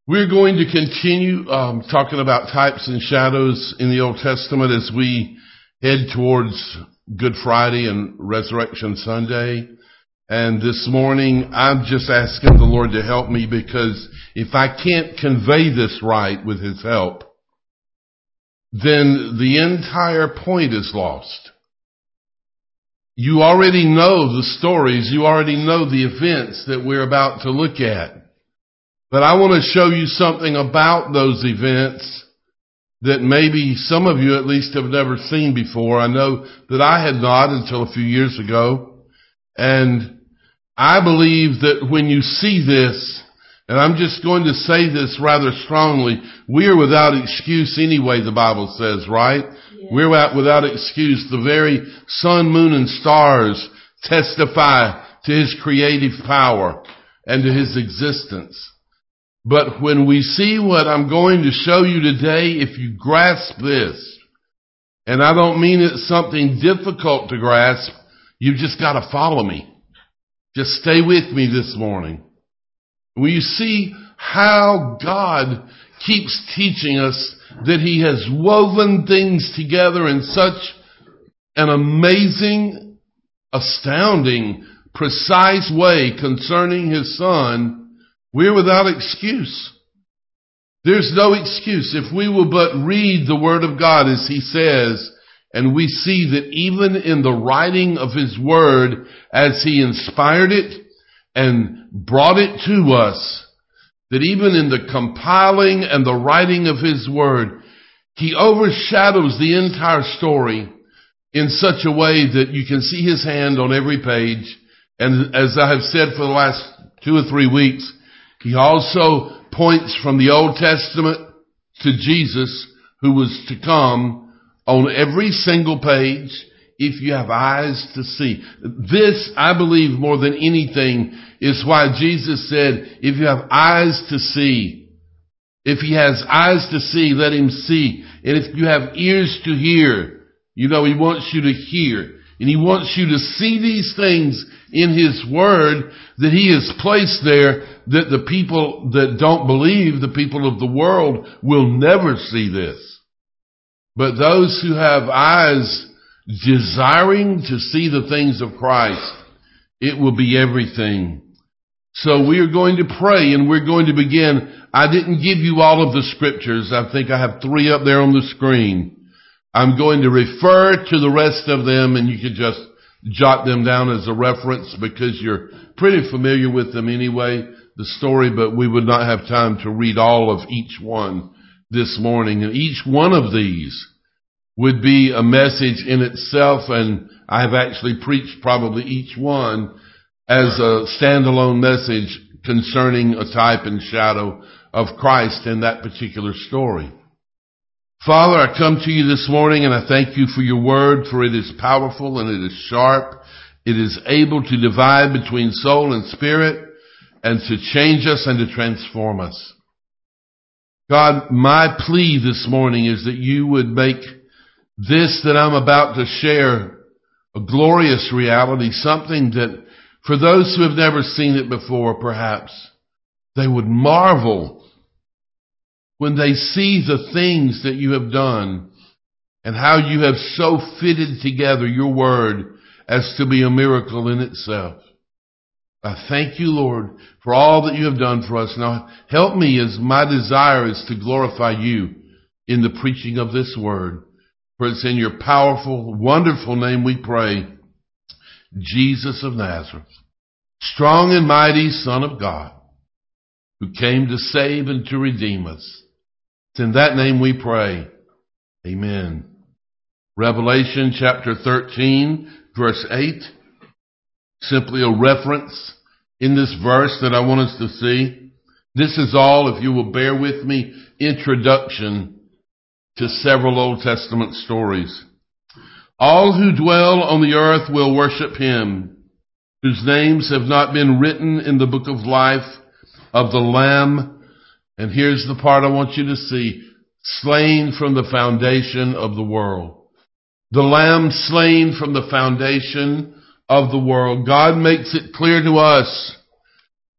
We're going to continue talking about types and shadows in the Old Testament as we head towards Good Friday and Resurrection Sunday. And this morning, I'm just asking the Lord to help me, because if I can't convey this right with His help, then the entire point is lost. You already know the stories. You already know the events that we're about to look at. But I want to show you something about those events that maybe some of you at least have never seen before. I know that I had not until a few years ago. And I believe that when you see this, and I'm just going to say this rather strongly, we are without excuse anyway, the Bible says, right? Yeah. We're without excuse. The very sun, moon, and stars testify to His creative power and to His existence. But when we see what I'm going to show you today, if you grasp this, and I don't mean it's something difficult to grasp, you've just got to follow me. Just stay with me this morning. When you see how God keeps teaching us that He has woven things together in such an amazing, astounding, precise way concerning His Son, we're without excuse. There's no excuse. If we will but read the Word of God as He says, and we see that even in the writing of His Word, as He inspired it and brought it to us, that even in the compiling and the writing of His Word, He overshadows the entire story in such a way that you can see His hand on every page. And as I have said for the last 2 or 3 weeks, He also points from the Old Testament to Jesus, who was to come, on every single page, if you have eyes to see. This, I believe, more than anything, is why Jesus said, if you have eyes to see, if He has eyes to see, let Him see. And if you have ears to hear, He wants you to hear. And He wants you to see these things in His Word that He has placed there, that the people that don't believe, the people of the world, will never see this. But those who have eyes desiring to see the things of Christ, it will be everything. So we are going to pray, and we're going to begin. I didn't give you all of the scriptures. I think I have 3 up there on the screen. I'm going to refer to the rest of them, and you can just jot them down as a reference, because you're pretty familiar with them anyway, the story, but we would not have time to read all of each one this morning. And each one of these would be a message in itself, and I have actually preached probably each one as a standalone message concerning a type and shadow of Christ in that particular story. Father, I come to you this morning, and I thank you for your word, for it is powerful and it is sharp. It is able to divide between soul and spirit and to change us and to transform us. God, my plea this morning is that you would make this that I'm about to share a glorious reality, something that for those who have never seen it before, perhaps, they would marvel when they see the things that you have done and how you have so fitted together your word as to be a miracle in itself. I thank you, Lord, for all that you have done for us. Now help me, as my desire is to glorify you in the preaching of this word. For it's in your powerful, wonderful name we pray, Jesus of Nazareth, strong and mighty Son of God, who came to save and to redeem us. It's in that name we pray. Amen. Revelation chapter 13, verse 8. Simply a reference in this verse that I want us to see. This is all, if you will bear with me, introduction to several Old Testament stories. All who dwell on the earth will worship Him, whose names have not been written in the book of life of the Lamb. And here's the part I want you to see. Slain from the foundation of the world. The Lamb slain from the foundation of the world. God makes it clear to us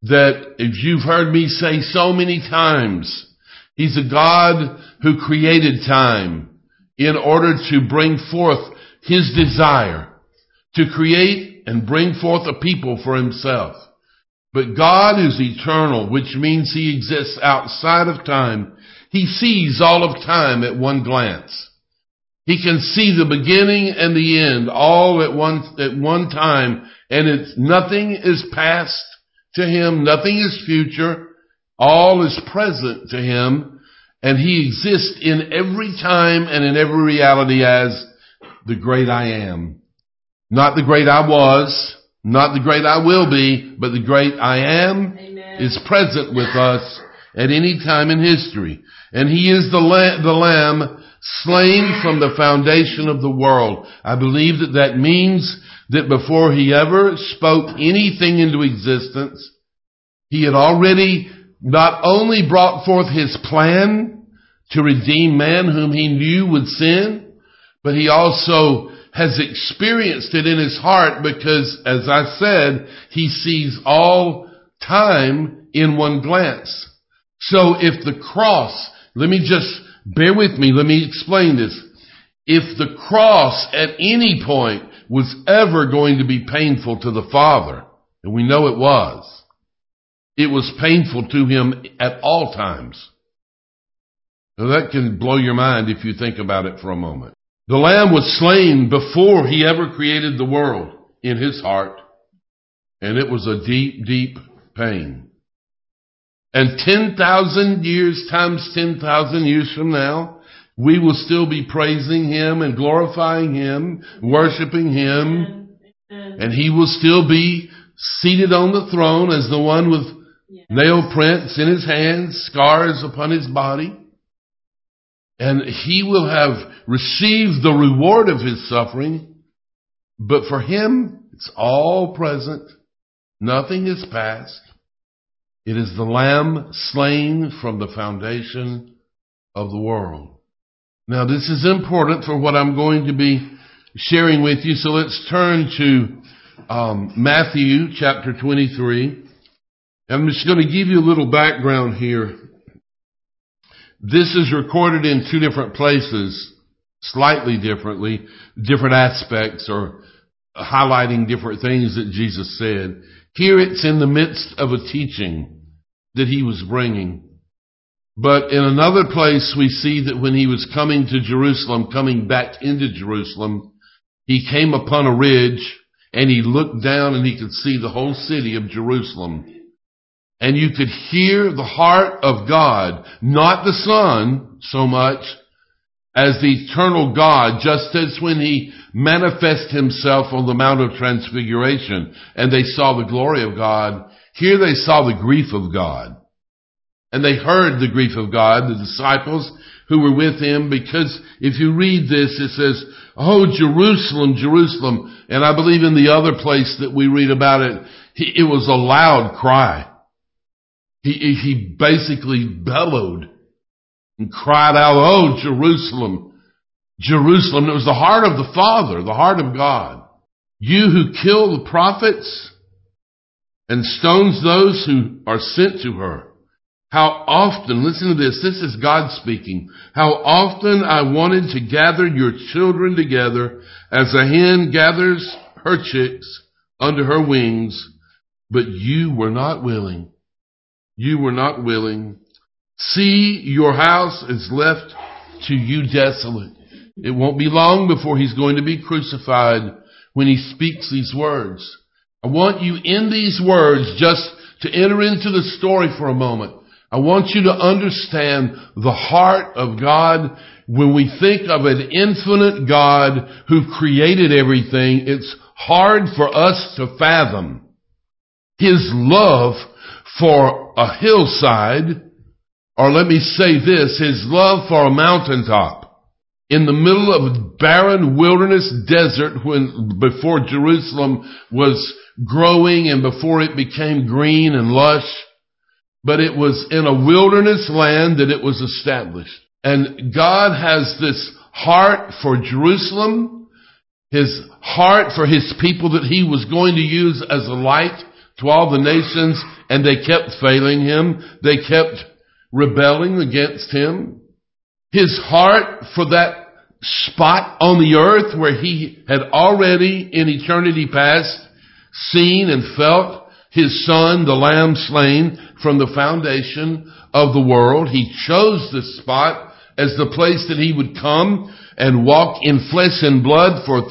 that, as you've heard me say so many times, He's a God who created time in order to bring forth His desire to create and bring forth a people for Himself. But God is eternal, which means He exists outside of time. He sees all of time at one glance. He can see the beginning and the end all at one time, and nothing is past to Him, nothing is future, all is present to Him, and He exists in every time and in every reality as the great I am. Not the great I was, not the great I will be, but the great I am. Amen. Is present with us at any time in history. And He is the Lamb slain from the foundation of the world. I believe that means that before He ever spoke anything into existence, He had already not only brought forth His plan to redeem man whom He knew would sin, but He also has experienced it in His heart because, as I said, He sees all time in one glance. So if the cross, bear with me, let me explain this. If the cross at any point was ever going to be painful to the Father, and we know it was painful to Him at all times. Now that can blow your mind if you think about it for a moment. The Lamb was slain before He ever created the world in His heart, and it was a deep, deep pain. And 10,000 years times 10,000 years from now, we will still be praising Him and glorifying Him, worshiping Him, and He will still be seated on the throne as the one with nail prints in His hands, scars upon His body. And He will have received the reward of His suffering, but for Him, it's all present. Nothing is past. It is the Lamb slain from the foundation of the world. Now, this is important for what I'm going to be sharing with you, so let's turn to Matthew chapter 23. I'm just going to give you a little background here. This is recorded in two different places, slightly differently, different aspects or highlighting different things that Jesus said. Here it's in the midst of a teaching that He was bringing. But in another place we see that when He was coming to Jerusalem, coming back into Jerusalem, He came upon a ridge and He looked down and He could see the whole city of Jerusalem. And you could hear the heart of God, not the Son so much as the eternal God, just as when He manifested Himself on the Mount of Transfiguration and they saw the glory of God. Here they saw the grief of God. And they heard the grief of God, the disciples who were with Him, because if you read this, it says, "Oh, Jerusalem, Jerusalem." And I believe in the other place that we read about it, it was a loud cry. He basically bellowed and cried out, "Oh, Jerusalem, Jerusalem." It was the heart of the Father, the heart of God. "You who kill the prophets and stones those who are sent to her. How often," listen to this is God speaking, "how often I wanted to gather your children together as a hen gathers her chicks under her wings, but you were not willing. You were not willing. See, your house is left to you desolate." It won't be long before He's going to be crucified when He speaks these words. I want you in these words just to enter into the story for a moment. I want you to understand the heart of God. When we think of an infinite God who created everything, it's hard for us to fathom His love for a hillside, or let me say this, His love for a mountaintop. In the middle of a barren wilderness desert before Jerusalem was growing and before it became green and lush. But it was in a wilderness land that it was established. And God has this heart for Jerusalem, His heart for His people that He was going to use as a light to all the nations, and they kept failing him. They kept rebelling against him. His heart for that spot on the earth where he had already in eternity past seen and felt his son, the Lamb slain from the foundation of the world. He chose this spot as the place that he would come and walk in flesh and blood for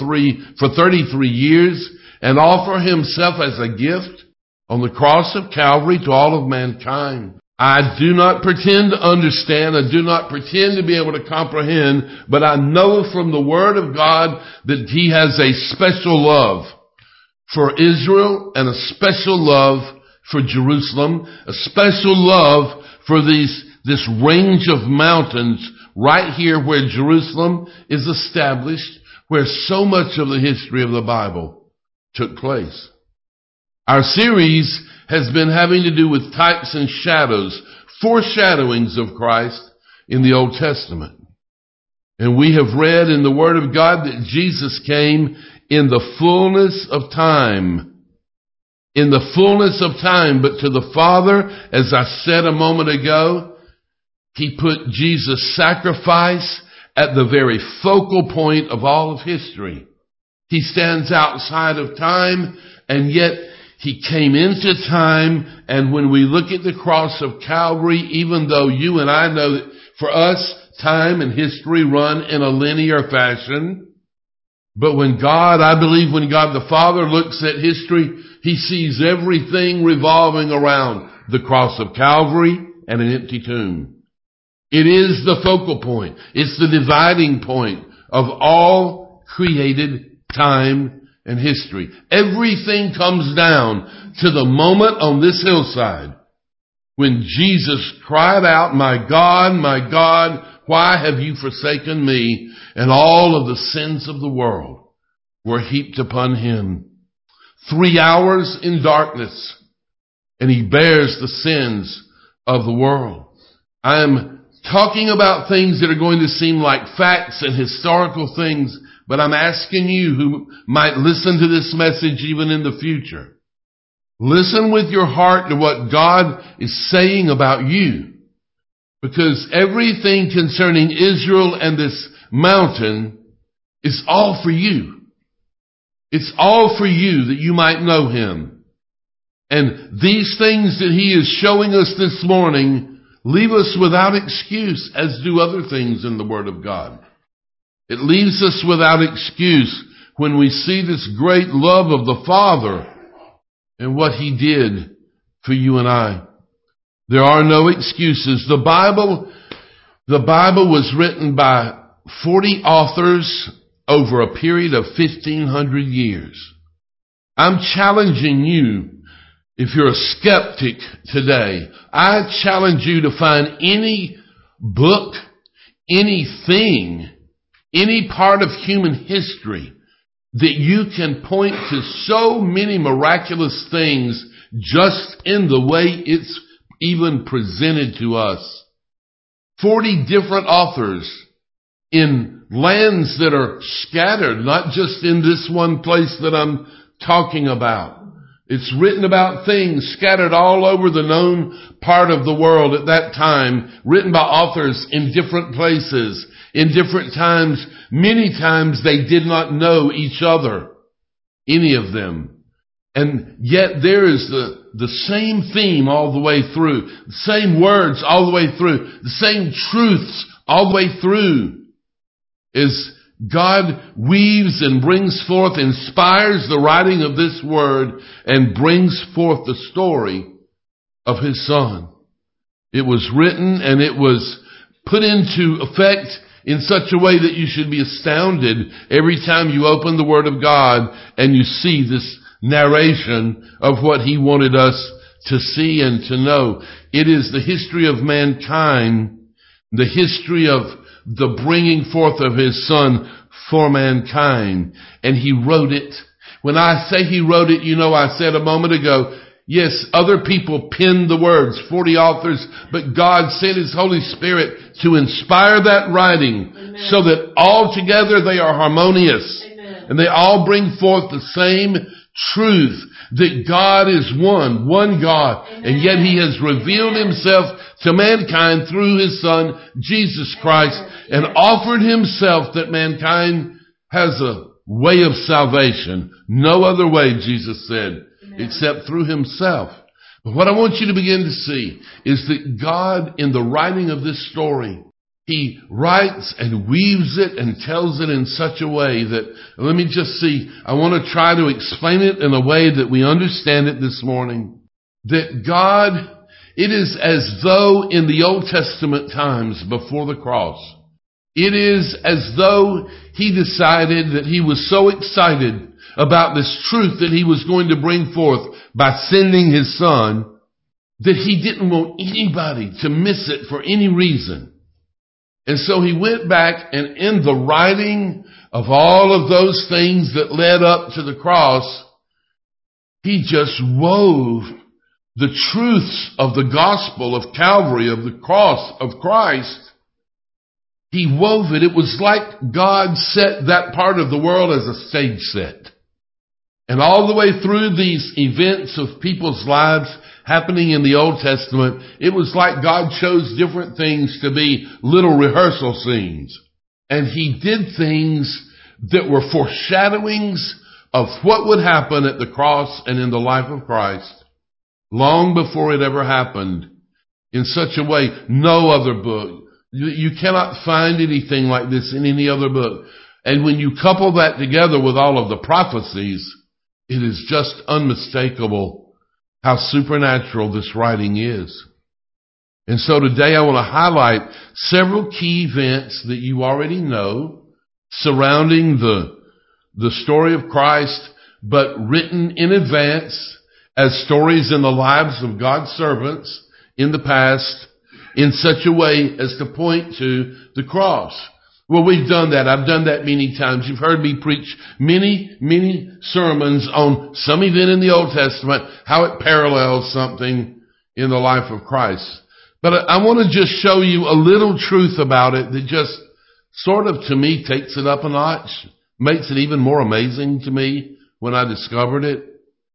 33 years and offer himself as a gift on the cross of Calvary to all of mankind. I do not pretend to understand. I do not pretend to be able to comprehend, but I know from the Word of God that he has a special love for Israel and a special love for Jerusalem, a special love for this range of mountains right here where Jerusalem is established, where so much of the history of the Bible took place. Our series has been having to do with types and shadows, foreshadowings of Christ in the Old Testament. And we have read in the Word of God that Jesus came in the fullness of time. In the fullness of time. But to the Father, as I said a moment ago, he put Jesus' sacrifice at the very focal point of all of history. He stands outside of time, and yet he came into time. And when we look at the cross of Calvary, even though you and I know that for us, time and history run in a linear fashion, but when God the Father looks at history, he sees everything revolving around the cross of Calvary and an empty tomb. It is the focal point. It's the dividing point of all created time and history. Everything comes down to the moment on this hillside when Jesus cried out, my God, why have you forsaken me? And all of the sins of the world were heaped upon him. 3 hours in darkness, and he bears the sins of the world. I am talking about things that are going to seem like facts and historical things, but I'm asking you who might listen to this message even in the future, listen with your heart to what God is saying about you. Because everything concerning Israel and this mountain is all for you. It's all for you that you might know him. And these things that he is showing us this morning leave us without excuse, as do other things in the Word of God. It leaves us without excuse when we see this great love of the Father and what he did for you and I. There are no excuses. The Bible was written by 40 authors over a period of 1,500 years. I'm challenging you, if you're a skeptic today, I challenge you to find any book, anything, any part of human history that you can point to so many miraculous things just in the way it's even presented to us. 40 different authors in lands that are scattered, not just in this one place that I'm talking about. It's written about things scattered all over the known part of the world at that time, written by authors in different places, in different times. Many times they did not know each other, any of them. And yet there is the same theme all the way through, the same words all the way through, the same truths all the way through, as God weaves and brings forth, inspires the writing of this word and brings forth the story of his Son. It was written and it was put into effect in such a way that you should be astounded every time you open the Word of God and you see this narration of what he wanted us to see and to know. It is the history of mankind, the history of the bringing forth of his Son for mankind. And he wrote it. When I say he wrote it, I said a moment ago, yes, other people penned the words, 40 authors, but God sent his Holy Spirit to inspire that writing. Amen. So that all together they are harmonious. Amen. And they all bring forth the same truth that God is one God, and yet He has revealed Himself to mankind through His Son, Jesus Christ, and offered Himself that mankind has a way of salvation. No other way, Jesus said, except through Himself. But what I want you to begin to see is that God, in the writing of this story, He writes and weaves it and tells it in such a way that, let me just see, I want to try to explain it in a way that we understand it this morning. That God, it is as though in the Old Testament times before the cross, it is as though He decided that He was so excited about this truth that He was going to bring forth by sending His Son, that He didn't want anybody to miss it for any reason. And so He went back, and in the writing of all of those things that led up to the cross, He just wove the truths of the gospel of Calvary, of the cross of Christ. He wove it. It was like God set that part of the world as a stage set. And all the way through these events of people's lives happening in the Old Testament, it was like God chose different things to be little rehearsal scenes. And He did things that were foreshadowings of what would happen at the cross and in the life of Christ long before it ever happened, in such a way no other book. You cannot find anything like this in any other book. And when you couple that together with all of the prophecies, it is just unmistakable how supernatural this writing is. And so today I want to highlight several key events that you already know surrounding the story of Christ, but written in advance as stories in the lives of God's servants in the past, in such a way as to point to the cross. Well, we've done that. I've done that many times. You've heard me preach many sermons on some event in the Old Testament, how it parallels something in the life of Christ. But I want to just show you a little truth about it that just sort of, to me, takes it up a notch, makes it even more amazing to me when I discovered it.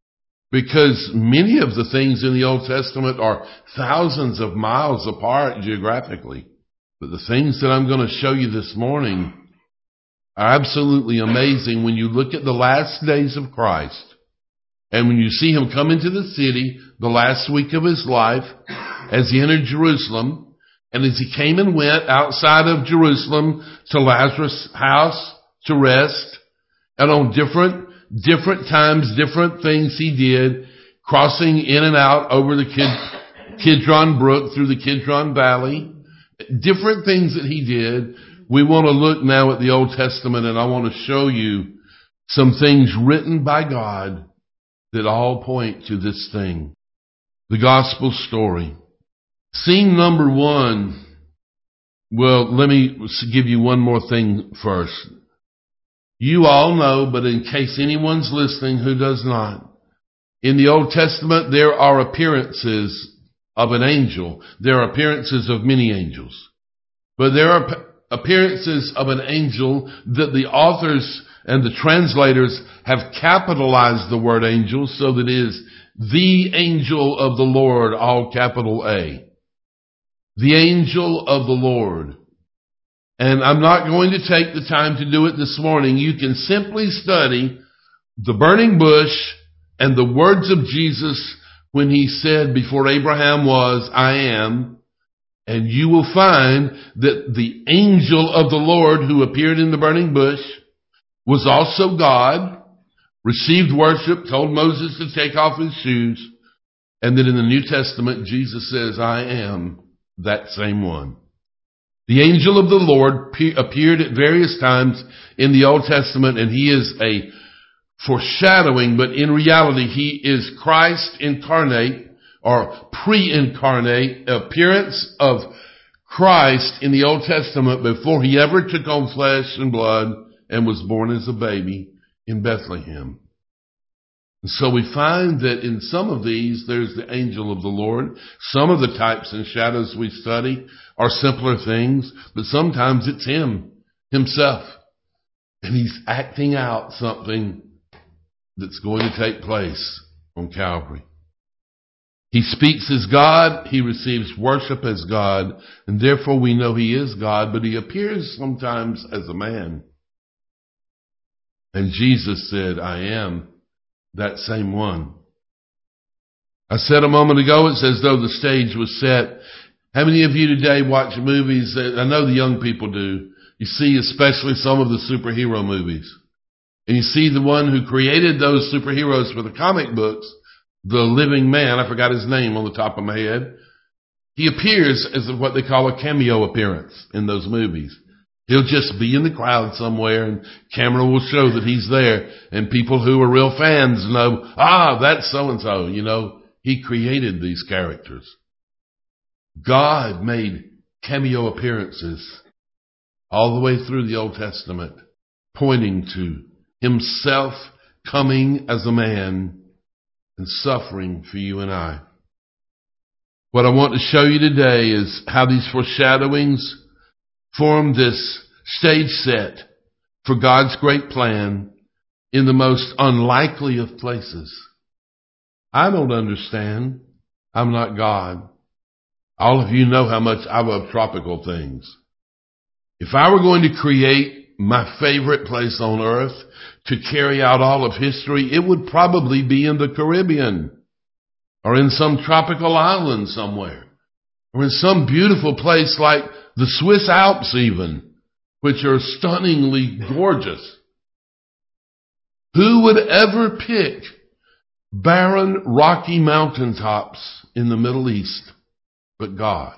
Because many of the things in the Old Testament are thousands of miles apart geographically. But the things that I'm going to show you this morning are absolutely amazing when you look at the last days of Christ. And when you see Him come into the city the last week of His life, as He entered Jerusalem, and as He came and went outside of Jerusalem to Lazarus' house to rest, and on different times, different things He did, crossing in and out over the Kidron Brook through the Kidron Valley, different things that He did. We want to look now at the Old Testament, and I want to show you some things written by God that all point to this thing. The gospel story. Scene number one. Well, let me give you one more thing first. You all know, but in case anyone's listening who does not, in the Old Testament there are appearances of an angel. There are appearances of many angels. But there are appearances of an angel that the authors and the translators have capitalized the word angel so that it is the angel of the Lord, all capital A. The angel of the Lord. And I'm not going to take the time to do it this morning. You can simply study the burning bush and the words of Jesus when He said, before Abraham was, I am. And you will find that the angel of the Lord who appeared in the burning bush was also God, received worship, told Moses to take off his shoes, and that in the New Testament, Jesus says, I am that same one. The angel of the Lord appeared at various times in the Old Testament, and He is a foreshadowing, but in reality, He is Christ incarnate, or pre-incarnate appearance of Christ in the Old Testament before He ever took on flesh and blood and was born as a baby in Bethlehem. And so we find that in some of these, there's the angel of the Lord. Some of the types and shadows we study are simpler things, but sometimes it's Himself. And He's acting out something that's going to take place on Calvary. He speaks as God, he receives worship as God, and therefore we know he is God, but he appears sometimes as a man. And Jesus said, I am that same one. I said a moment ago, it's as though the stage was set. How many of you today watch movies? I know the young people do. You see especially some of the superhero movies. And you see the one who created those superheroes for the comic books, the living man, I forgot his name on the top of my head. He appears as what they call a cameo appearance in those movies. He'll just be in the crowd somewhere and camera will show that he's there. And people who are real fans know, that's so-and-so. You know, he created these characters. God made cameo appearances all the way through the Old Testament, pointing to himself coming as a man and suffering for you and I. What I want to show you today is how these foreshadowings form this stage set for God's great plan in the most unlikely of places. I don't understand. I'm not God. All of you know how much I love tropical things. If I were going to create my favorite place on earth to carry out all of history, it would probably be in the Caribbean or in some tropical island somewhere or in some beautiful place like the Swiss Alps even, which are stunningly gorgeous. Who would ever pick barren, rocky mountaintops in the Middle East but God?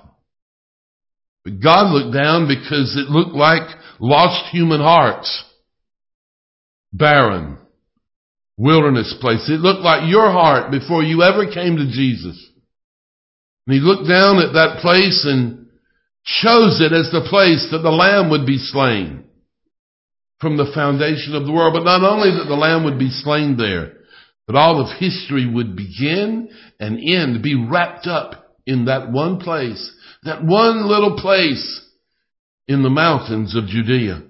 But God looked down because it looked like lost human hearts. Barren, wilderness place. It looked like your heart before you ever came to Jesus. And he looked down at that place and chose it as the place that the Lamb would be slain from the foundation of the world. But not only that the Lamb would be slain there, but all of history would begin and end, be wrapped up in that one place, that one little place in the mountains of Judea.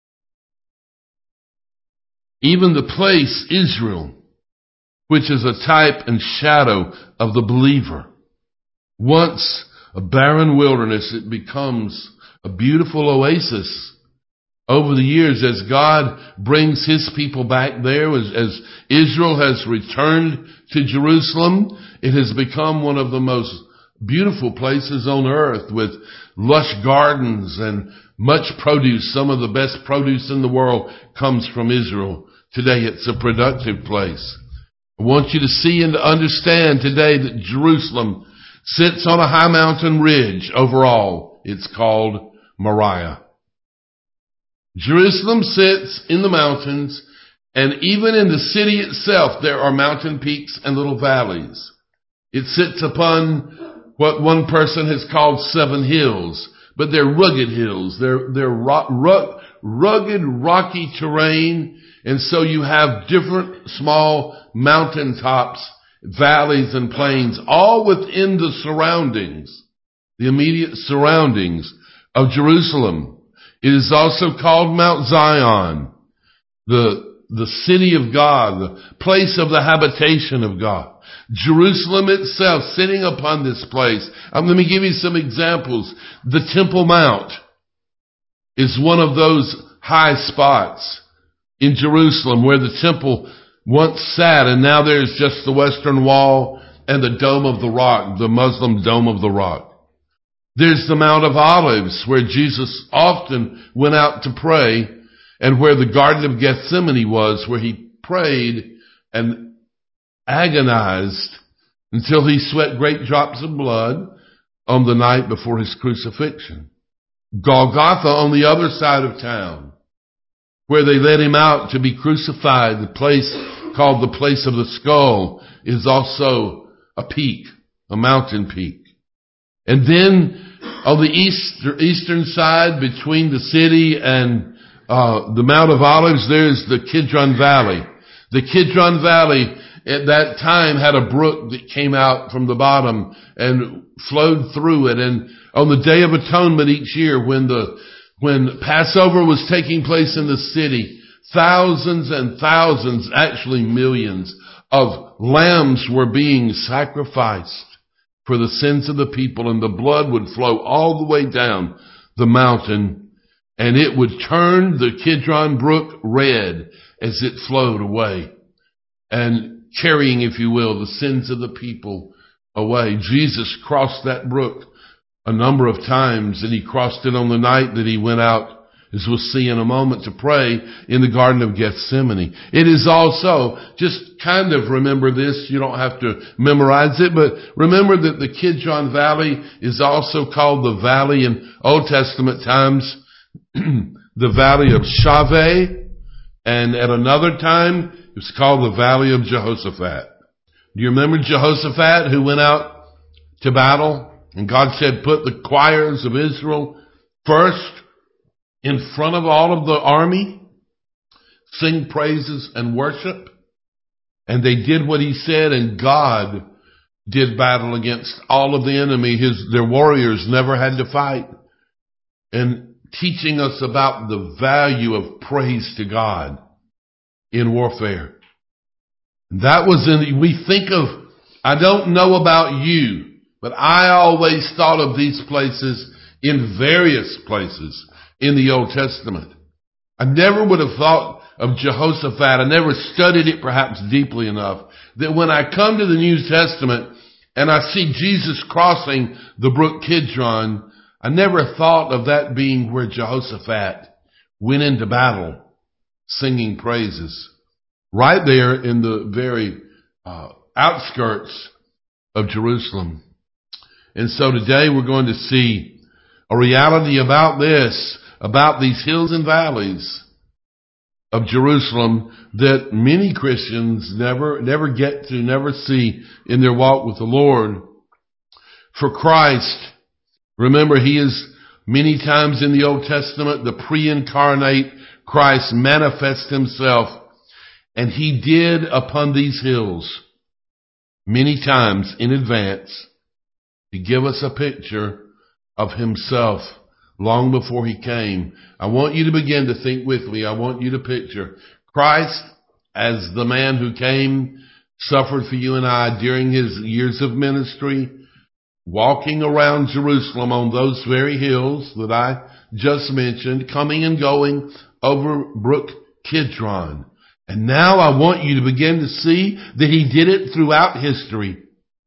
Even the place, Israel, which is a type and shadow of the believer. Once a barren wilderness, it becomes a beautiful oasis. Over the years, as God brings his people back there, as Israel has returned to Jerusalem, it has become one of the most beautiful places on earth with lush gardens and much produce. Some of the best produce in the world comes from Israel. Today it's a productive place. I want you to see and to understand today that Jerusalem sits on a high mountain ridge. Overall, it's called Moriah. Jerusalem sits in the mountains, and even in the city itself, there are mountain peaks and little valleys. It sits upon what one person has called 7 hills, but they're rugged hills. They're rugged, rocky terrain, and so you have different small mountaintops, valleys, and plains, all within the surroundings, the immediate surroundings of Jerusalem. It is also called Mount Zion, the city of God, the place of the habitation of God. Jerusalem itself, sitting upon this place. Let me give you some examples. The Temple Mount is one of those high spots in Jerusalem where the temple once sat, and now there's just the Western Wall and the Dome of the Rock, the Muslim Dome of the Rock. There's the Mount of Olives, where Jesus often went out to pray, and where the Garden of Gethsemane was, where he prayed and agonized until he sweat great drops of blood on the night before his crucifixion. Golgotha on the other side of town, where they led him out to be crucified, the place called the place of the skull, is also a peak, a mountain peak. And then on the eastern side, between the city and the Mount of Olives, there's the Kidron Valley. The Kidron Valley at that time had a brook that came out from the bottom and flowed through it. And on the Day of Atonement each year, when Passover was taking place in the city, thousands and thousands, actually millions of lambs were being sacrificed for the sins of the people, and the blood would flow all the way down the mountain, and it would turn the Kidron Brook red as it flowed away, and carrying, if you will, the sins of the people away. Jesus crossed that brook a number of times, and he crossed it on the night that he went out, as we'll see in a moment, to pray in the Garden of Gethsemane. It is also, just kind of remember this, you don't have to memorize it, but remember that the Kidron Valley is also called the valley in Old Testament times, the valley of Shaveh, and at another time, it was called the valley of Jehoshaphat. Do you remember Jehoshaphat, who went out to battle? And God said, put the choirs of Israel first in front of all of the army, sing praises and worship. And they did what he said, and God did battle against all of the enemy. Their warriors never had to fight. And teaching us about the value of praise to God in warfare. That was we think of, I don't know about you, but I always thought of these places in various places in the Old Testament. I never would have thought of Jehoshaphat. I never studied it perhaps deeply enough that when I come to the New Testament and I see Jesus crossing the brook Kidron, I never thought of that being where Jehoshaphat went into battle singing praises. Right there in the very outskirts of Jerusalem. And so today we're going to see a reality about this, about these hills and valleys of Jerusalem that many Christians never get to, never see in their walk with the Lord. For Christ, remember, he is many times in the Old Testament, the pre-incarnate Christ manifests himself, and he did upon these hills many times in advance to give us a picture of himself long before he came. I want you to begin to think with me. I want you to picture Christ as the man who came, suffered for you and I during his years of ministry, walking around Jerusalem on those very hills that I just mentioned, coming and going over Brook Kidron. And now I want you to begin to see that he did it throughout history.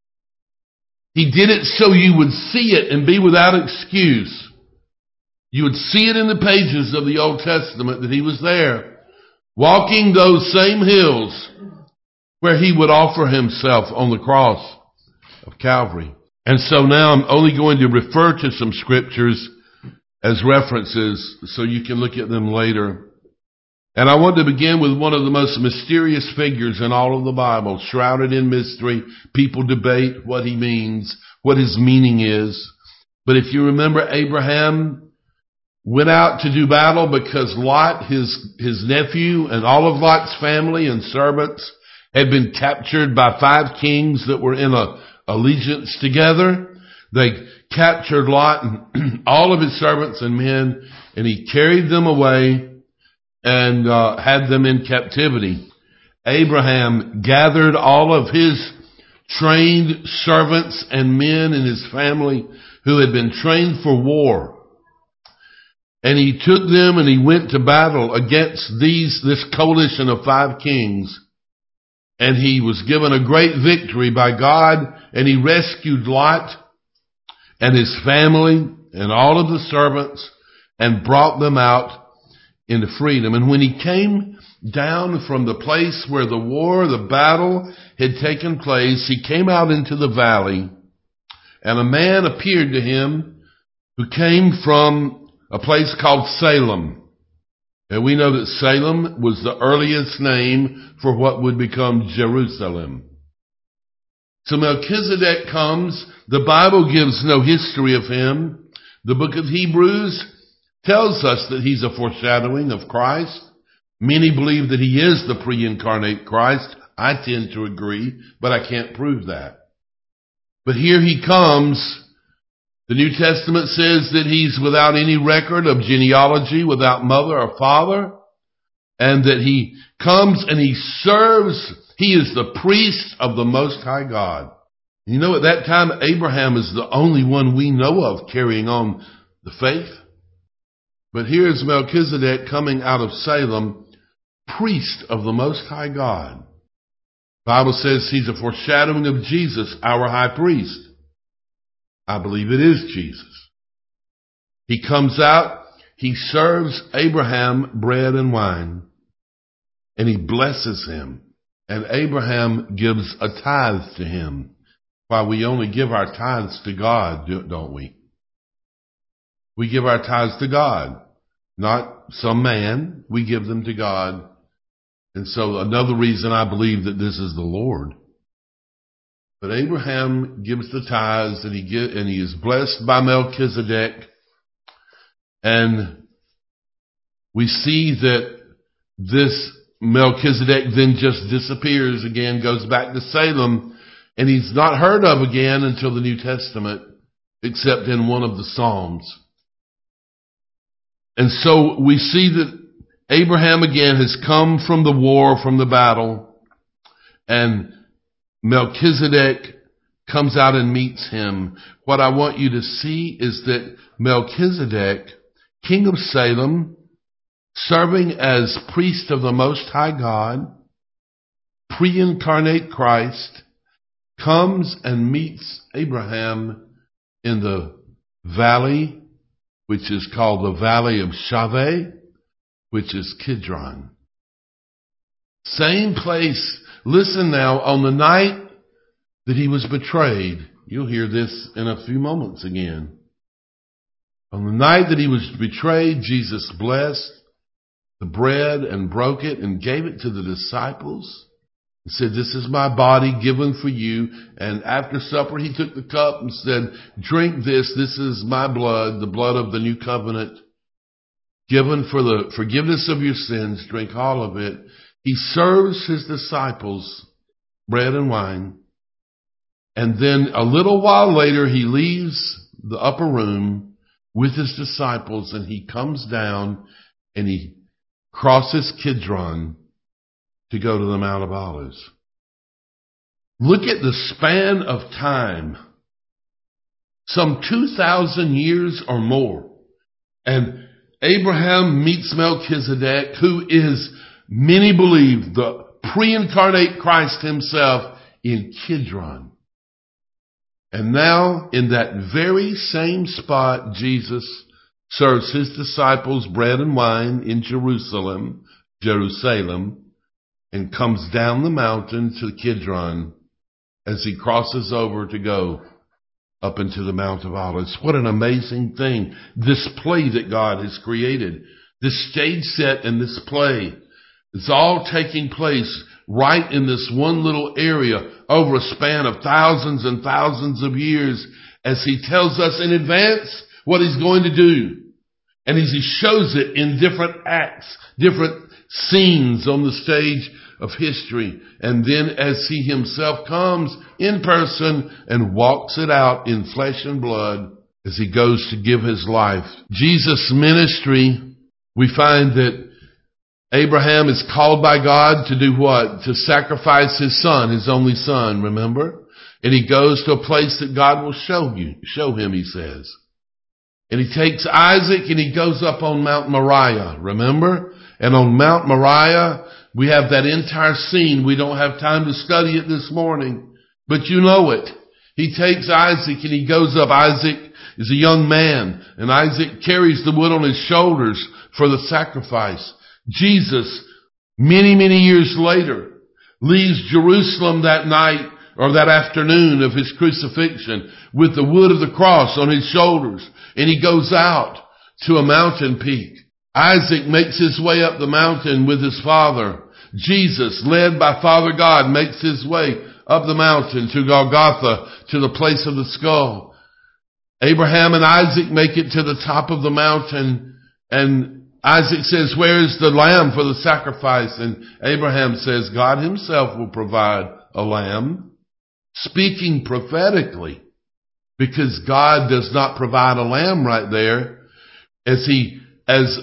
He did it so you would see it and be without excuse. You would see it in the pages of the Old Testament that he was there, walking those same hills where he would offer himself on the cross of Calvary. And so now I'm only going to refer to some scriptures as references so you can look at them later. And I want to begin with one of the most mysterious figures in all of the Bible, shrouded in mystery. People debate what he means, what his meaning is. But if you remember, Abraham went out to do battle because Lot, his nephew, and all of Lot's family and servants had been captured by 5 kings that were in a allegiance together. They captured Lot and all of his servants and men, and he carried them away and had them in captivity. Abraham gathered all of his trained servants and men in his family who had been trained for war. And he took them and he went to battle against this coalition of 5 kings. And he was given a great victory by God, and he rescued Lot and his family and all of the servants and brought them out into freedom. And when he came down from the place where the battle had taken place, he came out into the valley, and a man appeared to him who came from a place called Salem. And we know that Salem was the earliest name for what would become Jerusalem. So Melchizedek comes. The Bible gives no history of him. The book of Hebrews tells us that he's a foreshadowing of Christ. Many believe that he is the pre-incarnate Christ. I tend to agree, but I can't prove that. But here he comes. The New Testament says that he's without any record of genealogy, without mother or father. and that he comes and he serves. He is the priest of the Most High God. You know, at that time, Abraham is the only one we know of carrying on the faith. But here's Melchizedek coming out of Salem, priest of the Most High God. The Bible says he's a foreshadowing of Jesus, our high priest. I believe it is Jesus. He comes out, he serves Abraham bread and wine, and he blesses him. And Abraham gives a tithe to him. Why, we only give our tithes to God, don't we? We give our tithes to God, not some man. We give them to God. And so another reason I believe that this is the Lord. But Abraham gives the tithes, and he is blessed by Melchizedek. And we see that this Melchizedek then just disappears again, goes back to Salem, and he's not heard of again until the New Testament, except in one of the Psalms. And so we see that Abraham again has come from the war, from the battle, and Melchizedek comes out and meets him. What I want you to see is that Melchizedek, king of Salem, serving as priest of the Most High God, pre-incarnate Christ, comes and meets Abraham in the valley, which is called the Valley of Shaveh, which is Kidron. Same place. Listen now, on the night that he was betrayed, you'll hear this in a few moments again. On the night that he was betrayed, Jesus blessed the bread and broke it and gave it to the disciples. He said, "This is my body given for you." And after supper, he took the cup and said, "Drink this. This is my blood, the blood of the new covenant, given for the forgiveness of your sins. Drink all of it." He serves his disciples bread and wine. And then a little while later, he leaves the upper room with his disciples, and he comes down and he crosses Kidron to go to the Mount of Olives. Look at the span of time. Some 2,000 years or more. And Abraham meets Melchizedek, who is, many believe, the pre-incarnate Christ himself in Kidron. And now, in that very same spot, Jesus serves his disciples bread and wine in Jerusalem, and comes down the mountain to Kidron as he crosses over to go up into the Mount of Olives. What an amazing thing. This play that God has created, this stage set and this play, it's all taking place right in this one little area over a span of thousands and thousands of years, as he tells us in advance what he's going to do. And as he shows it in different acts, different scenes on the stage of history. And then as he himself comes in person and walks it out in flesh and blood as he goes to give his life. Jesus' ministry, we find that Abraham is called by God to do what? To sacrifice his son, his only son, remember? And he goes to a place that God will show him, he says. And he takes Isaac and he goes up on Mount Moriah, remember? And on Mount Moriah, we have that entire scene. We don't have time to study it this morning, but you know it. He takes Isaac and he goes up. Isaac is a young man, and Isaac carries the wood on his shoulders for the sacrifice. Jesus, many, many years later, leaves Jerusalem that night or that afternoon of his crucifixion with the wood of the cross on his shoulders, and he goes out to a mountain peak. Isaac makes his way up the mountain with his father. Jesus, led by Father God, makes his way up the mountain to Golgotha, to the place of the skull. Abraham and Isaac make it to the top of the mountain, and Isaac says, "Where is the lamb for the sacrifice?" And Abraham says, "God himself will provide a lamb," speaking prophetically, because God does not provide a lamb right there. As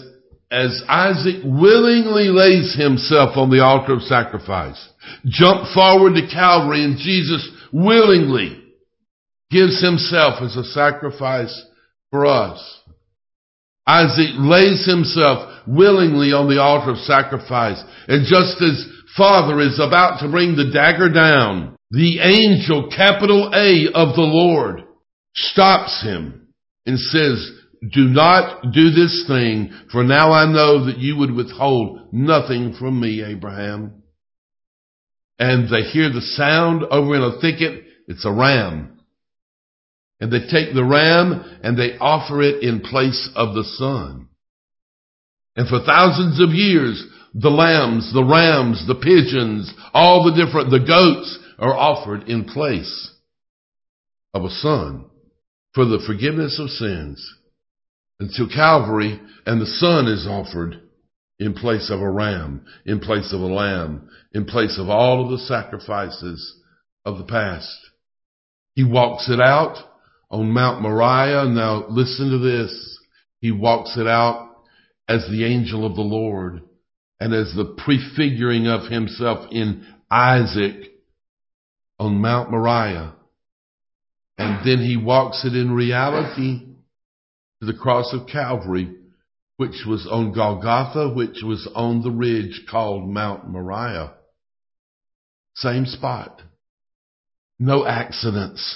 as Isaac willingly lays himself on the altar of sacrifice, jump forward to Calvary, and Jesus willingly gives himself as a sacrifice for us. Isaac lays himself willingly on the altar of sacrifice. And just as Father is about to bring the dagger down, the angel, capital A, of the Lord stops him and says, do not do this thing, for now I know that you would withhold nothing from me, Abraham. And they hear the sound over in a thicket. It's a ram. And they take the ram and they offer it in place of the son. And for thousands of years, the lambs, the rams, the pigeons, all the goats are offered in place of a son for the forgiveness of sins, until Calvary, and the son is offered in place of a ram, in place of a lamb, in place of all of the sacrifices of the past. He walks it out on Mount Moriah. Now listen to this. He walks it out as the angel of the Lord and as the prefiguring of himself in Isaac on Mount Moriah. And then he walks it in reality to the cross of Calvary, which was on Golgotha, which was on the ridge called Mount Moriah. Same spot. No accidents.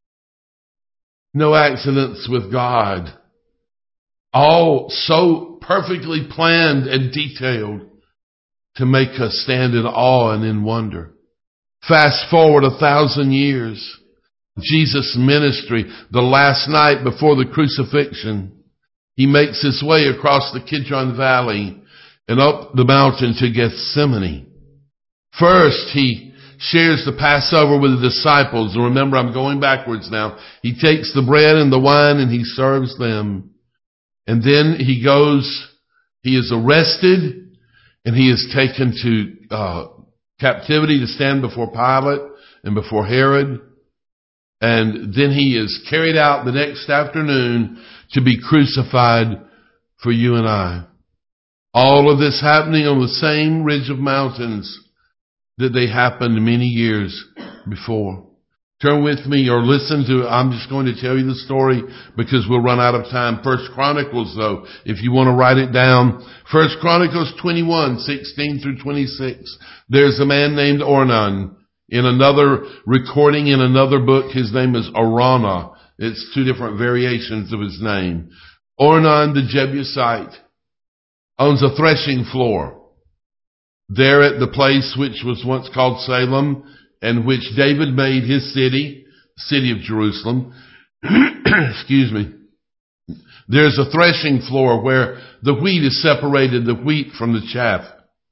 No accidents with God. All so perfectly planned and detailed to make us stand in awe and in wonder. Fast forward 1,000 years. Jesus' ministry, the last night before the crucifixion, he makes his way across the Kidron Valley and up the mountain to Gethsemane. First, he shares the Passover with the disciples. And remember, I'm going backwards now. He takes the bread and the wine and he serves them. And then he is arrested and he is taken to captivity to stand before Pilate and before Herod. And then he is carried out the next afternoon to be crucified for you and I. All of this happening on the same ridge of mountains that they happened many years before. Turn with me or listen to, I'm just going to tell you the story because we'll run out of time. First Chronicles, though, if you want to write it down. First Chronicles 21, 16 through 26. There's a man named Ornan. In another recording, in another book, his name is Araunah. It's two different variations of his name. Ornan the Jebusite owns a threshing floor there at the place which was once called Salem, and which David made his city, the city of Jerusalem. Excuse me. There's a threshing floor where the wheat is separated, the wheat from the chaff.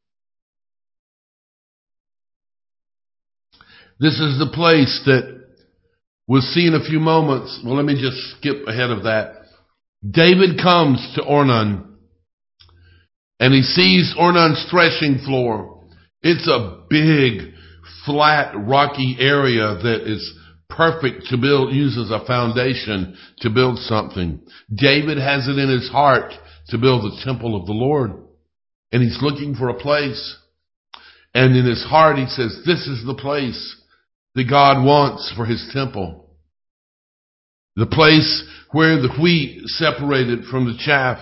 This is the place that we'll see in a few moments. Well, let me just skip ahead of that. David comes to Ornan and he sees Ornan's threshing floor. It's a big, flat, rocky area that is perfect to build, use as a foundation to build something. David has it in his heart to build the temple of the Lord. And he's looking for a place. And in his heart he says, this is the place that God wants for his temple. The place where the wheat separated from the chaff.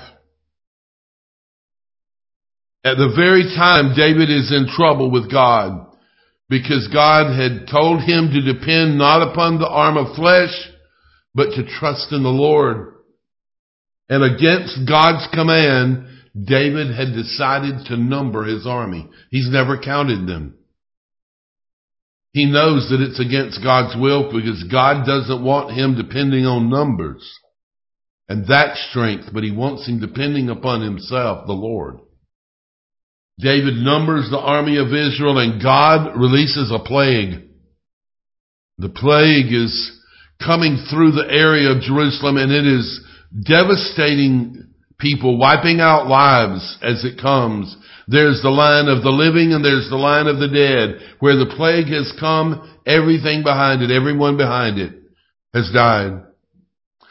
At the very time David is in trouble with God, because God had told him to depend not upon the arm of flesh, but to trust in the Lord. And against God's command, David had decided to number his army. He's never counted them. He knows that it's against God's will because God doesn't want him depending on numbers and that strength, but he wants him depending upon himself, the Lord. David numbers the army of Israel and God releases a plague. The plague is coming through the area of Jerusalem and it is devastating people, wiping out lives as it comes. There's the line of the living and there's the line of the dead. Where the plague has come, everything behind it, everyone behind it has died.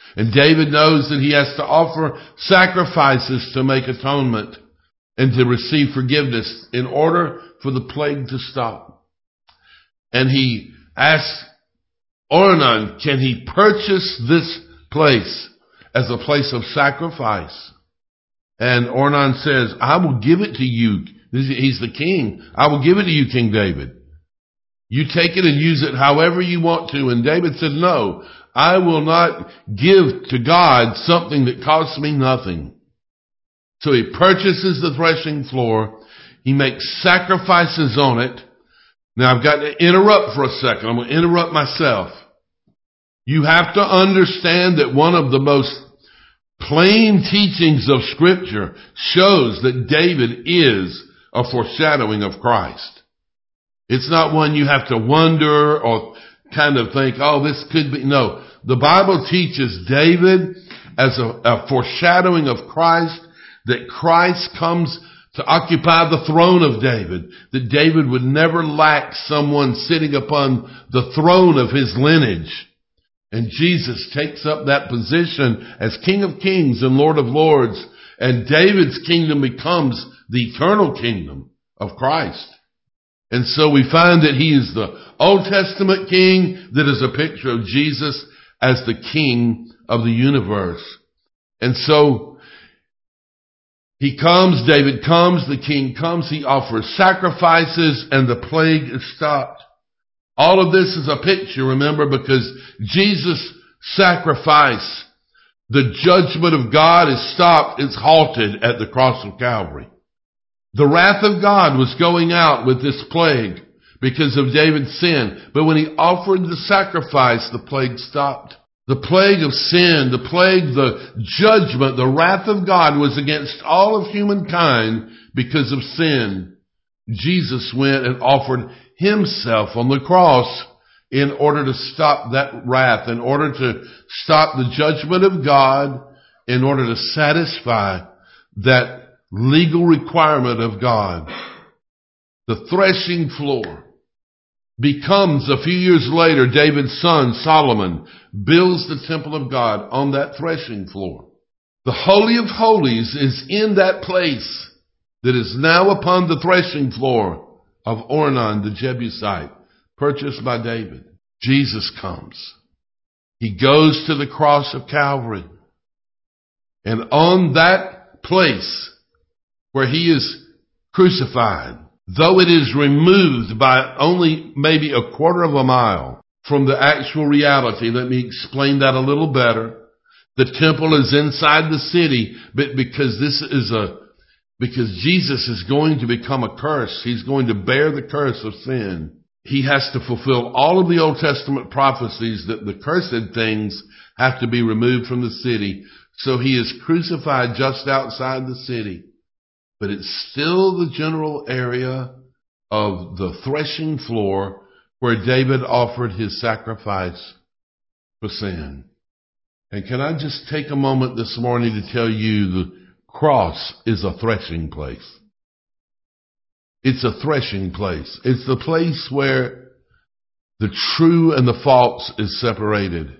And David knows that he has to offer sacrifices to make atonement and to receive forgiveness in order for the plague to stop. And he asks Ornan, can he purchase this place as a place of sacrifice? And Ornan says, I will give it to you. He's the king. I will give it to you, King David. You take it and use it however you want to. And David said, no, I will not give to God something that costs me nothing. So he purchases the threshing floor. He makes sacrifices on it. Now I've got to interrupt for a second. I'm going to interrupt myself. You have to understand that one of the most plain teachings of Scripture shows that David is a foreshadowing of Christ. It's not one you have to wonder or kind of think, oh, this could be. No, the Bible teaches David as a foreshadowing of Christ, that Christ comes to occupy the throne of David, that David would never lack someone sitting upon the throne of his lineage. And Jesus takes up that position as King of Kings and Lord of Lords, and David's kingdom becomes the eternal kingdom of Christ. And so we find that he is the Old Testament king that is a picture of Jesus as the King of the universe. And so he comes, David comes, the king comes, he offers sacrifices, and the plague is stopped. All of this is a picture, remember, because Jesus' sacrifice, the judgment of God is stopped, it's halted at the cross of Calvary. The wrath of God was going out with this plague because of David's sin. But when he offered the sacrifice, the plague stopped. The plague of sin, the plague, the judgment, the wrath of God was against all of humankind because of sin. Jesus went and offered himself on the cross in order to stop that wrath, in order to stop the judgment of God, in order to satisfy that legal requirement of God. The threshing floor becomes, a few years later, David's son Solomon builds the temple of God on that threshing floor. The Holy of Holies is in that place that is now upon the threshing floor of Ornan the Jebusite, purchased by David. Jesus comes. He goes to the cross of Calvary. And on that place where he is crucified, though it is removed by only maybe a quarter of a mile from the actual reality, let me explain that a little better. The temple is inside the city, but because Jesus is going to become a curse, he's going to bear the curse of sin. He has to fulfill all of the Old Testament prophecies that the cursed things have to be removed from the city. So he is crucified just outside the city. But it's still the general area of the threshing floor where David offered his sacrifice for sin. And can I just take a moment this morning to tell you the cross is a threshing place. It's a threshing place. It's the place where the true and the false is separated.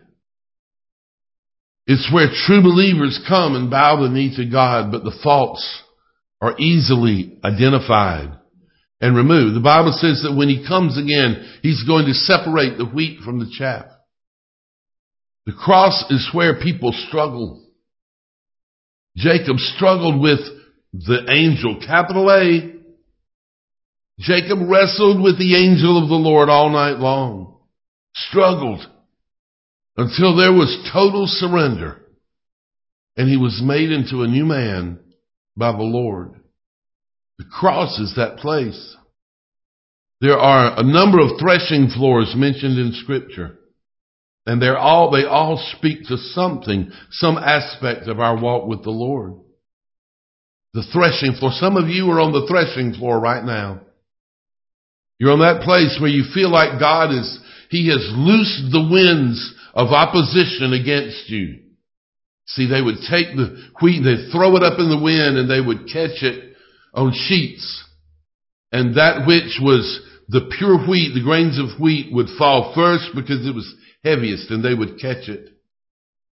It's where true believers come and bow the knee to God, but the false are easily identified and removed. The Bible says that when he comes again, he's going to separate the wheat from the chaff. The cross is where people struggle. Jacob struggled with the angel, capital A. Jacob wrestled with the angel of the Lord all night long. Struggled until there was total surrender. And he was made into a new man by the Lord. The cross is that place. There are a number of threshing floors mentioned in Scripture. And they all speak to something, some aspect of our walk with the Lord. The threshing floor. Some of you are on the threshing floor right now. You're on that place where you feel like He has loosed the winds of opposition against you. See, they would take the wheat, they'd throw it up in the wind, and they would catch it on sheets. And that which was the pure wheat, the grains of wheat, would fall first because it was heaviest, and they would catch it.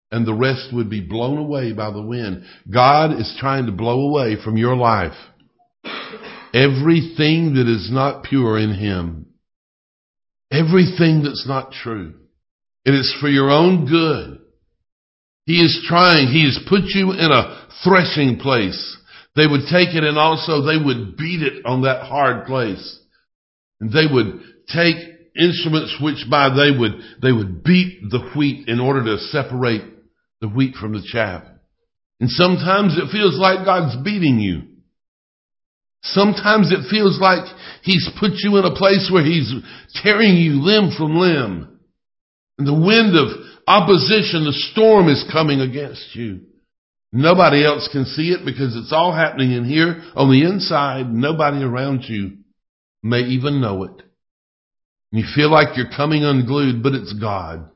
and the rest would be blown away by the wind. God is trying to blow away from your life everything that is not pure in Him. Everything that's not true. It is for your own good. He is trying. He has put you in a threshing place. They would take it and also they would beat it on that hard place. And they would take instruments whereby they would beat the wheat in order to separate the wheat from the chaff. And sometimes it feels like God's beating you. Sometimes it feels like He's put you in a place where He's tearing you limb from limb. And the wind of opposition, the storm is coming against you. Nobody else can see it because it's all happening in here on the inside. Nobody around you may even know it. You feel like you're coming unglued, but it's God.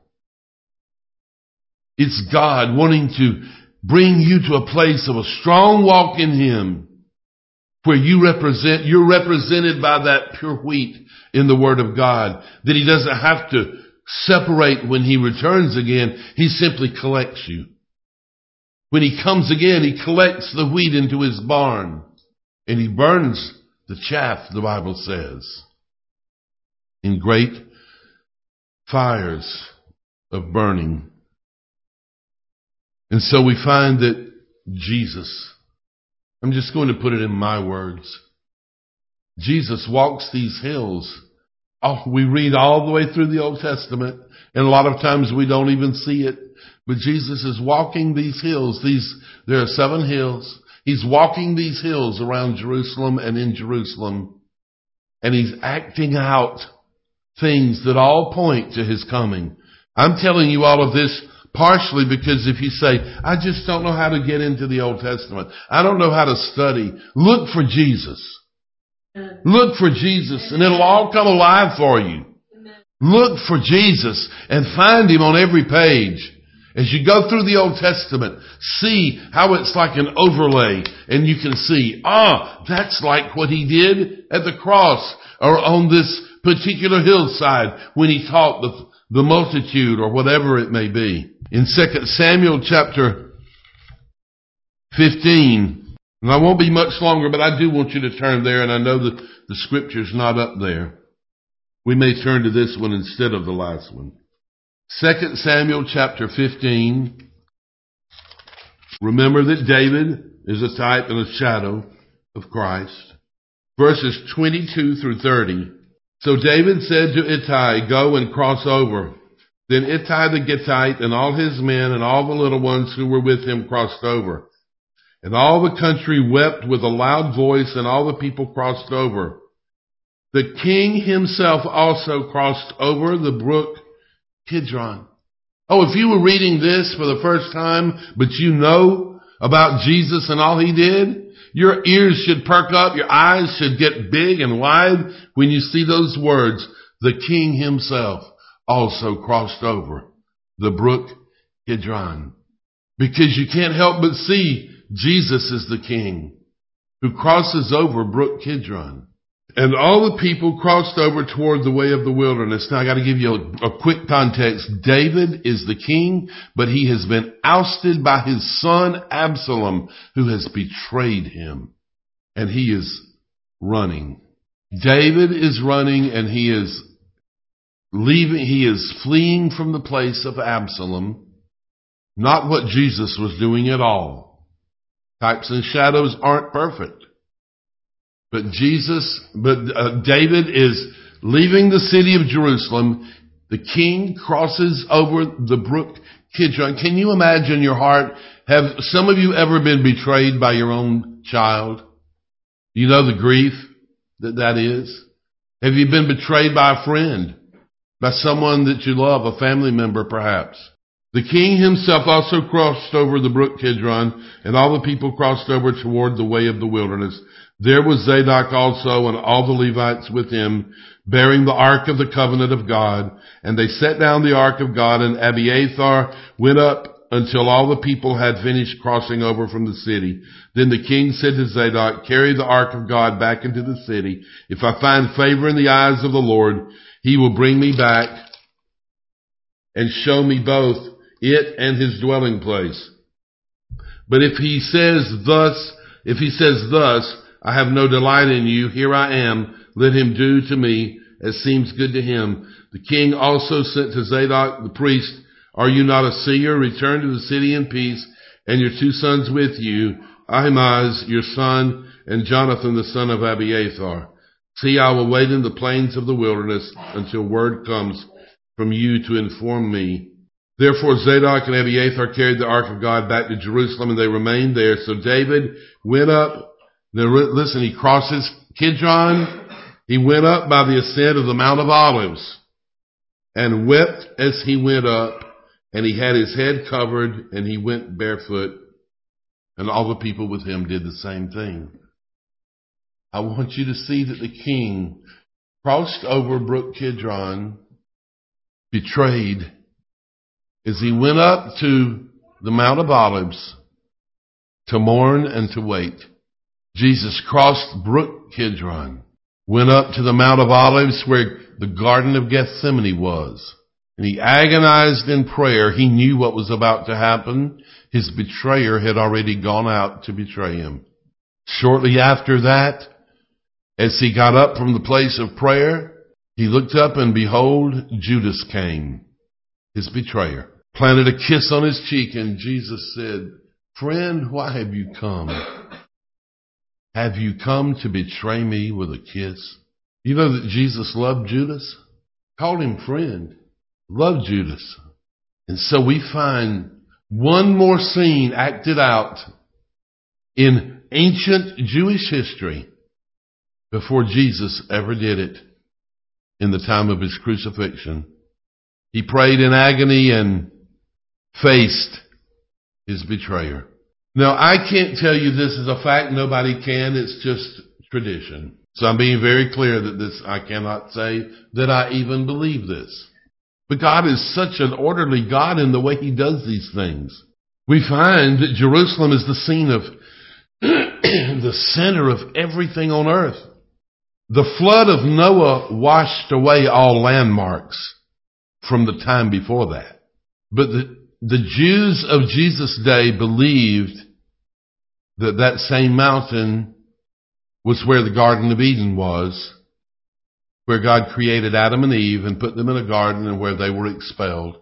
It's God wanting to bring you to a place of a strong walk in Him where you're represented by that pure wheat in the Word of God, that He doesn't have to separate when He returns again. He simply collects you. When He comes again, He collects the wheat into His barn and He burns the chaff, the Bible says, in great fires of burning. And so we find that Jesus, I'm just going to put it in my words, Jesus walks these hills. Oh, we read all the way through the Old Testament, and a lot of times we don't even see it. But Jesus is walking these hills. There are 7 hills. He's walking these hills around Jerusalem and in Jerusalem. And He's acting out things that all point to His coming. I'm telling you all of this partially because if you say, I just don't know how to get into the Old Testament, I don't know how to study, look for Jesus. Look for Jesus and it'll all come alive for you. Look for Jesus and find Him on every page. As you go through the Old Testament, see how it's like an overlay and you can see, that's like what He did at the cross or on this particular hillside when He taught the multitude or whatever it may be. In 2 Samuel chapter 15, and I won't be much longer, but I do want you to turn there, and I know that the scripture's not up there. We may turn to this one instead of the last one. 2 Samuel chapter 15. Remember that David is a type and a shadow of Christ. Verses 22 through 30. So David said to Ittai, go and cross over. Then Ittai the Gittite and all his men and all the little ones who were with him crossed over. And all the country wept with a loud voice, and all the people crossed over. The king himself also crossed over the brook Kidron. Oh, if you were reading this for the first time, but you know about Jesus and all He did, your ears should perk up, your eyes should get big and wide when you see those words. The king himself also crossed over the brook Kidron. Because you can't help but see Jesus is the king who crosses over brook Kidron. And all the people crossed over toward the way of the wilderness. Now I got to give you a quick context. David is the king, but he has been ousted by his son Absalom, who has betrayed him. And he is running. David is running and he is leaving. He is fleeing from the place of Absalom. Not what Jesus was doing at all. Types and shadows aren't perfect. But David is leaving the city of Jerusalem. The king crosses over the brook Kidron. Can you imagine your heart? Have some of you ever been betrayed by your own child? You know the grief that is? Have you been betrayed by a friend? By someone that you love, a family member perhaps? The king himself also crossed over the brook Kidron, and all the people crossed over toward the way of the wilderness. There was Zadok also and all the Levites with him, bearing the ark of the covenant of God. And they set down the ark of God, and Abiathar went up until all the people had finished crossing over from the city. Then the king said to Zadok, carry the ark of God back into the city. If I find favor in the eyes of the Lord, He will bring me back and show me both it and his dwelling place. But if he says thus, I have no delight in you, here I am, let him do to me as seems good to him. The king also sent to Zadok the priest, are you not a seer? Return to the city in peace, and your 2 sons with you, Ahimaaz your son, and Jonathan the son of Abiathar. See, I will wait in the plains of the wilderness until word comes from you to inform me. Therefore Zadok and Abiathar carried the ark of God back to Jerusalem, and they remained there. So David went up. Now listen, he crosses Kidron. He went up by the ascent of the Mount of Olives and wept as he went up, and he had his head covered, and he went barefoot, and all the people with him did the same thing. I want you to see that the king crossed over Brook Kidron, betrayed, as he went up to the Mount of Olives to mourn and to wait. Jesus crossed Brook Kidron, went up to the Mount of Olives where the Garden of Gethsemane was, and he agonized in prayer. He knew what was about to happen. His betrayer had already gone out to betray him. Shortly after that, as he got up from the place of prayer, he looked up, and behold, Judas came, his betrayer, planted a kiss on his cheek, and Jesus said, friend, why have you come? Have you come to betray me with a kiss? You know that Jesus loved Judas, called him friend, loved Judas. And so we find one more scene acted out in ancient Jewish history before Jesus ever did it in the time of his crucifixion. He prayed in agony and faced his betrayer. Now, I can't tell you this is a fact. Nobody can. It's just tradition. So I'm being very clear that I cannot say that I even believe this. But God is such an orderly God in the way he does these things. We find that Jerusalem is the scene of the center of everything on earth. The flood of Noah washed away all landmarks from the time before that. But the Jews of Jesus' day believed that same mountain was where the Garden of Eden was, where God created Adam and Eve and put them in a garden and where they were expelled.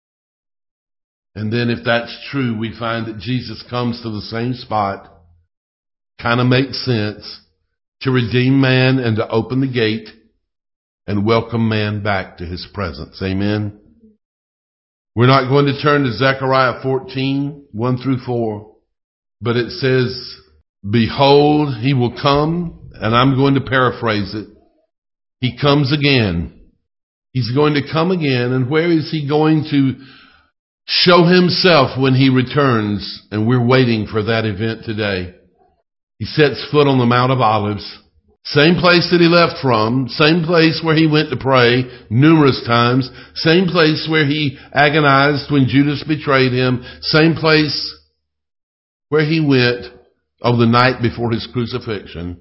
And then if that's true, we find that Jesus comes to the same spot. Kind of makes sense, to redeem man and to open the gate and welcome man back to his presence. Amen. We're not going to turn to Zechariah 14, 1 through 4, but it says, behold, he will come, and I'm going to paraphrase it. He comes again. He's going to come again, and where is he going to show himself when he returns? And we're waiting for that event today. He sets foot on the Mount of Olives, same place that he left from, same place where he went to pray numerous times, same place where he agonized when Judas betrayed him, same place where he went on the night before his crucifixion.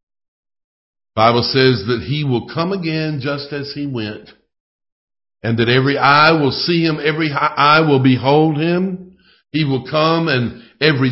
The Bible says that he will come again just as he went, and that every eye will see him, every eye will behold him. He will come, and every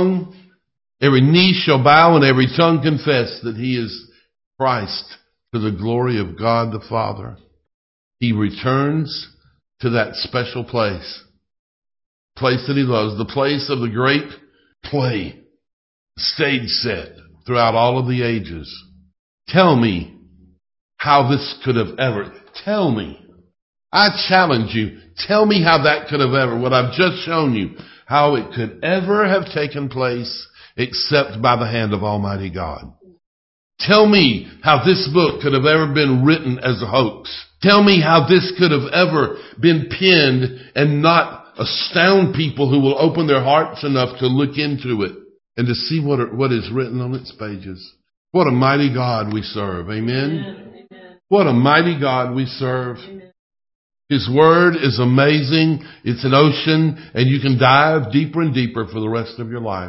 knee shall bow, and every tongue confess that he is Christ, to the glory of God the Father. He returns to that special place that he loves, the place of the great play, stage set throughout all of the ages. Tell me how this could have ever, tell me. I challenge you, tell me how that could have ever, what I've just shown you, how it could ever have taken place except by the hand of Almighty God. Tell me how this book could have ever been written as a hoax. Tell me how this could have ever been penned and not astound people who will open their hearts enough to look into it and to see what is written on its pages. What a mighty God we serve. Amen. Amen. What a mighty God we serve. Amen. His word is amazing. It's an ocean, and you can dive deeper and deeper for the rest of your life.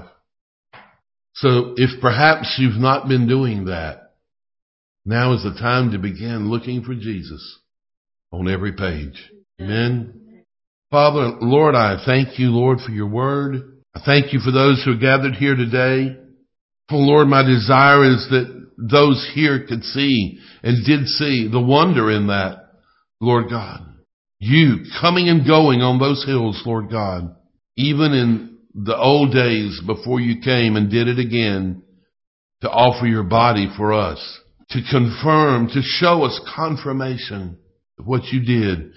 So if perhaps you've not been doing that, now is the time to begin looking for Jesus on every page. Amen. Father, Lord, I thank you, Lord, for your word. I thank you for those who are gathered here today. Oh, Lord, my desire is that those here could see and did see the wonder in that, Lord God. You coming and going on those hills, Lord God, even in the old days before you came and did it again to offer your body for us, to confirm, to show us confirmation of what you did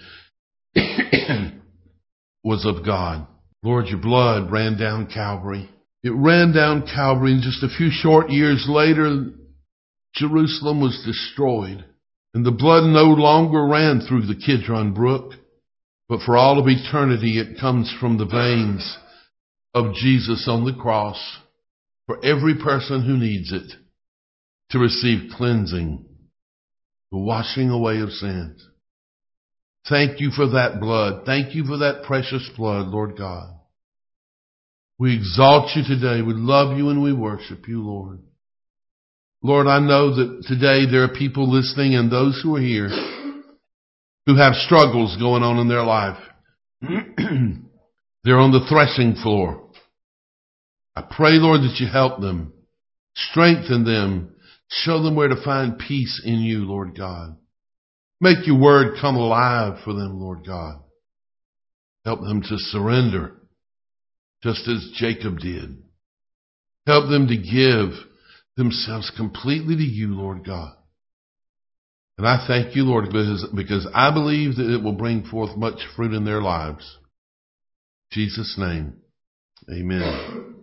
was of God. Lord, your blood ran down Calvary. It ran down Calvary, and just a few short years later, Jerusalem was destroyed. And the blood no longer ran through the Kidron Brook, but for all of eternity it comes from the veins of Jesus on the cross for every person who needs it to receive cleansing, the washing away of sins. Thank you for that blood. Thank you for that precious blood, Lord God. We exalt you today. We love you and we worship you, Lord. Lord, I know that today there are people listening and those who are here who have struggles going on in their life. They're on the threshing floor. I pray, Lord, that you help them, strengthen them, show them where to find peace in you, Lord God. Make your word come alive for them, Lord God. Help them to surrender, just as Jacob did. Help them to give themselves completely to you, Lord God. And I thank you, Lord, because I believe that it will bring forth much fruit in their lives. In Jesus' name, amen.